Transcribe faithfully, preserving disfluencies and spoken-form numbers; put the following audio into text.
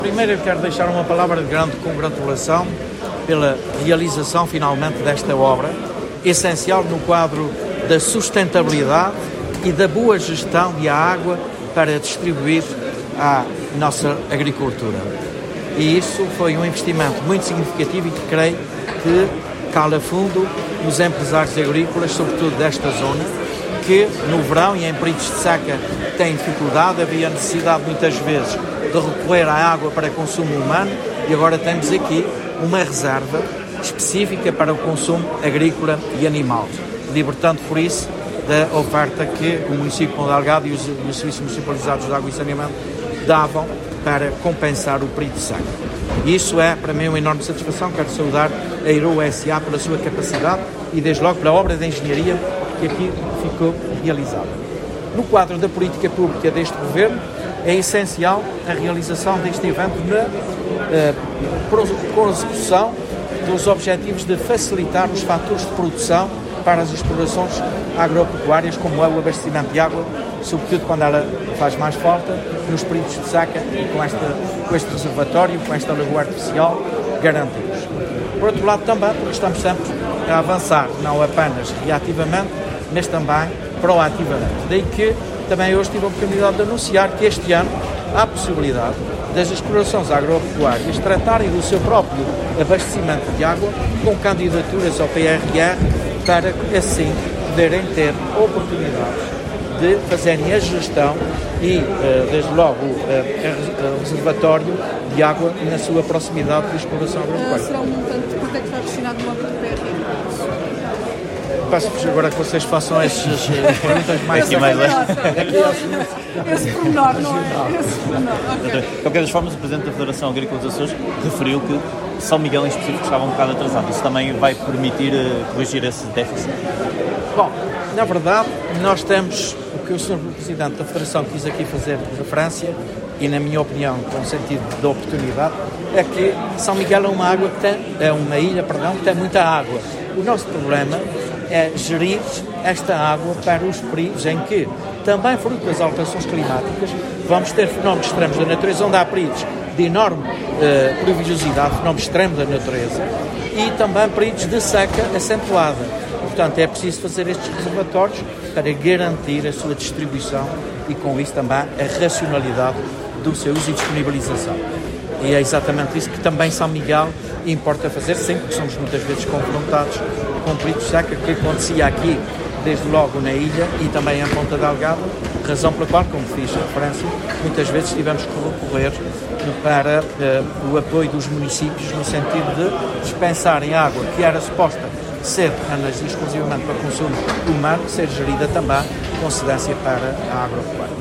Primeiro eu quero deixar uma palavra de grande congratulação pela realização finalmente desta obra, essencial no quadro da sustentabilidade e da boa gestão de água para distribuir à nossa agricultura. E isso foi um investimento muito significativo e que creio que cala fundo nos empresários agrícolas, sobretudo desta zona, que no verão e em períodos de seca têm dificuldade, havia necessidade muitas vezes de recorrer à água para consumo humano e agora temos aqui uma reserva específica para o consumo agrícola e animal, libertando por isso da oferta que o município de Ponta Delgado e os, e os serviços municipalizados de água e saneamento davam para compensar o período de seca. Isso é para mim uma enorme satisfação. Quero saudar a Iroa S A pela sua capacidade e desde logo pela obra de engenharia que aqui ficou realizada. No quadro da política pública deste Governo, é essencial a realização deste evento na uh, consecução dos objetivos de facilitar os fatores de produção para as explorações agropecuárias, como é o abastecimento de água, sobretudo quando ela faz mais falta, nos períodos de seca, com, esta, com este reservatório, com esta lagoa artificial, garantidos. Por outro lado também, porque estamos sempre a avançar, não apenas reativamente, mas também proativamente. Daí que também hoje tive a oportunidade de anunciar que este ano há a possibilidade das explorações agropecuárias tratarem do seu próprio abastecimento de água com candidaturas ao P R R para assim poderem ter oportunidades de fazerem a gestão e, desde logo, o reservatório de água na sua proximidade de exploração agropecuária. Será um montante, quanto é que está destinado no âmbito do P R R? Peço-vos agora que vocês façam essas perguntas mais aqui mais esse pormenor, não é? Esse pormenor, ok. De qualquer das formas, o Presidente da Federação Agrícola dos Açores referiu que São Miguel em específico estava um bocado atrasado. Isso também vai permitir uh, corrigir esse déficit? Bom, na verdade, nós temos o que o senhor Presidente da Federação quis aqui fazer referência, e na minha opinião, com sentido de oportunidade, é que São Miguel é uma água que tem, é uma ilha, perdão, que tem muita água. O nosso problema é gerir esta água para os períodos em que, também fruto das alterações climáticas, vamos ter fenómenos extremos da natureza, onde há períodos de enorme uh, pluviosidade, fenómenos extremos da natureza, e também períodos de seca acentuada. Portanto, é preciso fazer estes reservatórios para garantir a sua distribuição e, com isso, também a racionalidade do seu uso e disponibilização. E é exatamente isso que também São Miguel importa fazer, sim, porque somos muitas vezes confrontados com períodos de seca, que acontecia aqui, desde logo na ilha e também em Ponta Delgado, razão pela qual, como fiz referência, muitas vezes tivemos que recorrer para uh, o apoio dos municípios no sentido de dispensarem água que era suposta ser apenas e exclusivamente para consumo humano, ser gerida também com cedência para a agropecuária.